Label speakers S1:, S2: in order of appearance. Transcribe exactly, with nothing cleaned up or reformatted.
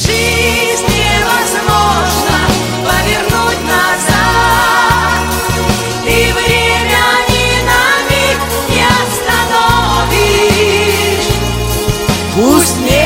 S1: Жизнь невозможно повернуть назад, и время ни на миг не остановишь. Пусть